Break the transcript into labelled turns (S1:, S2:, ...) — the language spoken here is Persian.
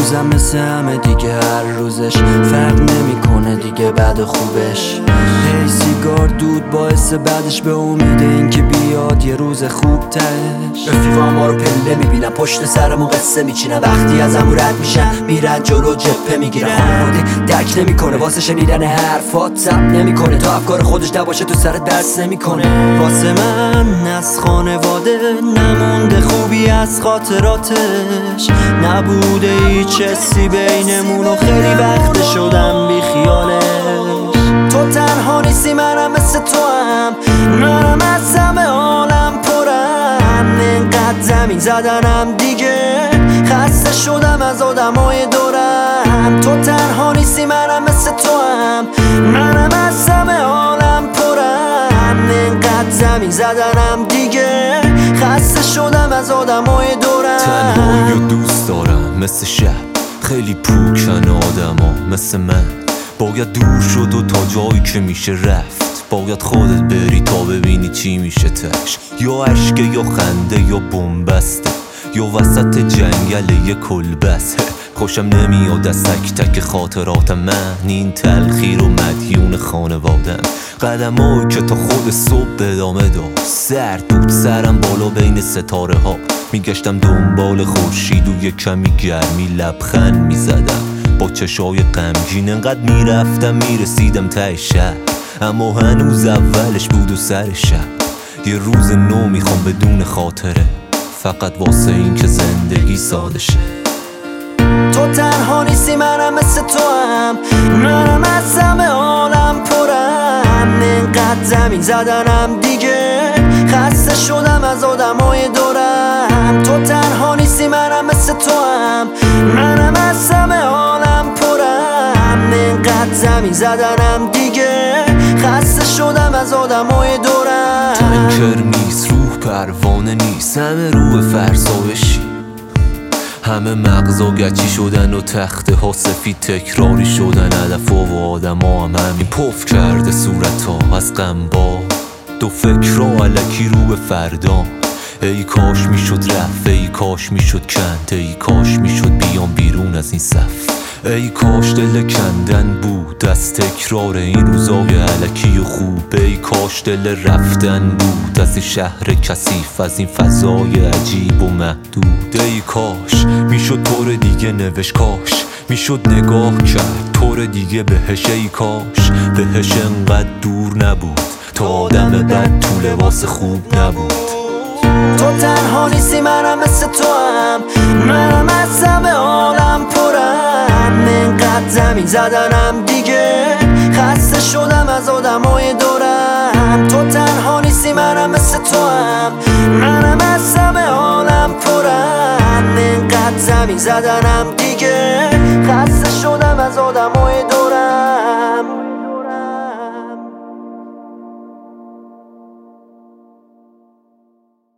S1: روزم مثل همه دیگه، هر روزش فرق نمیکنه دیگه بد و خوبش. هی سیگار دود باعث بعدش به امید این که بیاد یه روز خوب تش.
S2: رفیقا ما رو پله میبینن، پشت سرمون قصه میچینن، وقتی از همون رد میشن میرن جلو جبهه میگیرن. خانواده درک نمیکنه واسه شنیدن حرفات، ثبت نمیکنه تا افکار خودش نباشه تو سرت درس نمیکنه.
S1: واسه من از خانواده نمونده خوبی از خاطراتش، نبوده هیچ حسی بینمون و خیلی وقت شدم بی خیالش. تو تنها نیستی، منم مثل تو هم، منم از همه عالم پرم. اینقدر زمین زدنم دیگه، خسته شدم از آدمای دورم. تو تنها نیستی، منم مثل تو هم، منم از همه عالم پرم. اینقدر زمین زدنم دیگه، خسته شدم از آدمای دورم.
S3: تنهایی و دوست دارم مثل شب، خیلی پوکن آدما مثل من. باید دور شد و تا جایی که میشه رفت، باید خودت بری تا ببینی چی میشه تش. یا عشق یا خنده یا بنبسته، یا وسط جنگل یه کلبسه. خوشم نمیاد از تک تک خاطرات من، این تلخی رو مدیون خانوادم. قدمایی که تا خود صبح ادامه داد، سرد بود سرم بالا بین ستاره ها. میگشتم دنبال خورشید و یه کمی گرمی لبخند میزدم با چشای غمگین. انقدر میرفتم میرسیدم ته شهر، اما هنوز اولش بود و سر شب. یه روز نو میخوام بدون خاطره، فقط واسه این که زندگی ساده شه.
S1: تو تنها نیستی، منم مثل تو هم، منم از همه عالم پرم. اینقدر زمین زدنم دیگه، خسته شدم از آدمای دورم. تو تنها نیستی، منم مثل تو هم، منم از همه عالم پرم. اینقدر زمین زدنم دیگه، خسته شدم از آدمای دورم.
S3: تنکر نیست، روح پروانه نیست، همه روح فرسایشی. همه مغزا گچی شدن و تخته ها سفید تکراری شدن. هدف و آدم ها هم همین پف کرده صورت ها از غمبا. دو فکر را علکی رو به فردا. ای کاش میشد رفت، ای کاش میشد کند، ای کاش میشد بیام بیرون از این صف. ای کاش دل کندن بود از تکرار این روزای علکی و خوب. ای کاش دل رفتن بود از این شهر کثیف، از این فضای عجیب و محدود. ای کاش میشد طور دیگه نوشت، کاش میشد نگاه کرد طور دیگه بهش. ای کاش بهش انقدر دور نبود تا آدم بد تو لباس خوب نبود.
S1: تو تنها نیستی، منم مثل تو هم، منم از همه عالم پرم. اینقدر زمین زدنم دیگه، خسته شدم از آدمای دورم. تو تنها نیستی، منم مثل تو هم، منم از همه عالم پرم. اینقدر زمین زدنم دیگه،